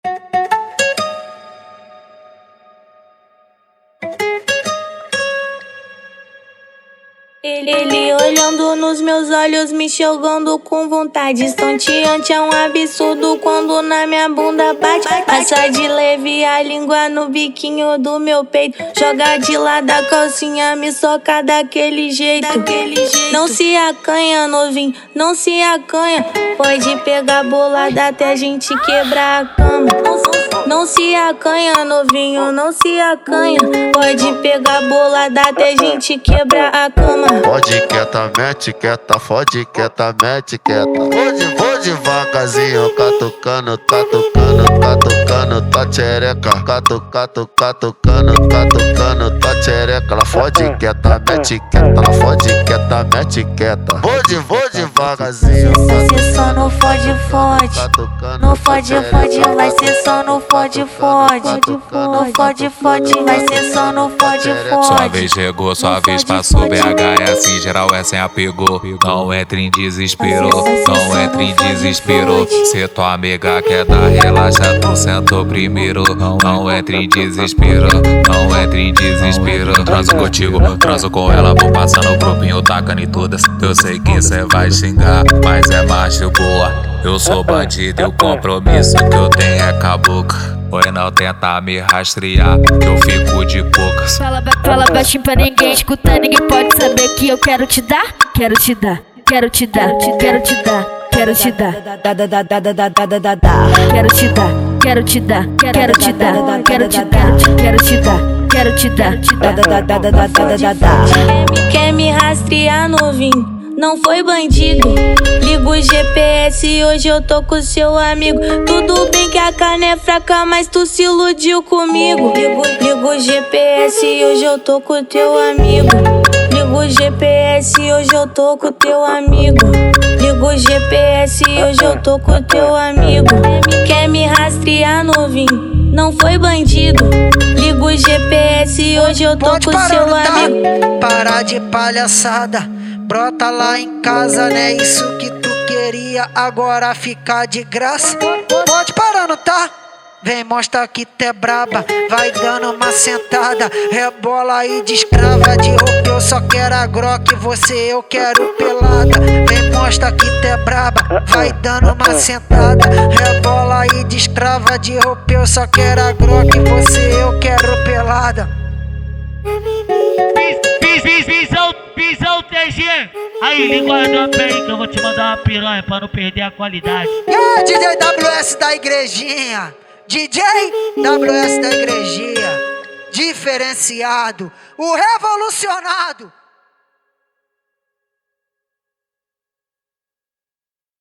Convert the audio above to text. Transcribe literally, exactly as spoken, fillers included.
Ele, ele olhando nos meus olhos, me jogando com vontade. Estonteante é um absurdo quando na minha bunda bate. Passa de leve a língua no biquinho do meu peito. Joga de lado a calcinha, me soca daquele jeito. Não se acanha, novinho, não se acanha. Pode pegar bolada até a gente quebrar a cama. Não se acanha, novinho, não se acanha. Pode pegar bolada até a gente quebrar a cama. Pode quieta, mete quieta, fode quieta, mete quieta. Vou, de, vou devagarzinho, catucando, catucando, catucando, tá tchereca. Catu, catu, catucando, catucando, tá tchereca. Ela fode quieta, mete quieta, ela fode quieta, mete quieta. Vou, de, vou devagarzinho. Vai ser só no fode, fode. No fode, fode, vai ser só no fode, fode. No fode, fode, vai ser só no fode, fode. Sua vez chegou, sua vez passou. B H é assim, geral é sem apego. Não entre em desespero, não entre em desespero. Se tua amiga quer dar relaxa, tu sentou primeiro. Não entre em desespero, não entre em desespero. Transo contigo, transo com ela, vou passar no grupinho, tacando em todas. Eu sei que cê vai xingar, mas é macho boa. Eu sou bandido e o compromisso que eu tenho é com a boca. Oi, não tenta me rastrear, que eu fico de poucas. Fala, fala baixinho pra ninguém escutar, ninguém pode saber que eu quero te dar. Quero te dar, quero te dar, quero te dar, quero te dar. Quero te dar, quero te dar, quero te dar, quero te dar, quero te dar, quero te dar, te dar. Quer me rastrear, novinho? Não foi bandido. Liga o G P S e hoje eu tô com seu amigo. Tudo bem que a carne é fraca, mas tu se iludiu comigo. Liga, liga o G P S e hoje eu tô com teu amigo. Liga o G P S e hoje eu tô com teu amigo. Liga o G P S e hoje eu tô com teu amigo. Quer me rastrear, novinho? Não foi bandido. Liga o G P S e hoje eu tô Pode com parar, seu tá? amigo. Parar de palhaçada. Brota lá em casa, né? Isso que tu queria agora ficar de graça. Pode parando, tá? Vem, mostra que tu é braba. Vai dando uma sentada. Rebola aí, descrava de roupa. Eu só quero a Glock, você eu quero pelada. Vem, mostra que tu é braba. Vai dando uma sentada. Rebola aí, descrava de roupa. Eu só quero a Glock, você eu quero pelada. Visão, visão T G. Aí, linguador bem que eu vou te mandar uma piranha pra não perder a qualidade. E aí, D J W S da igrejinha. D J W S da igrejinha. Diferenciado, o revolucionado.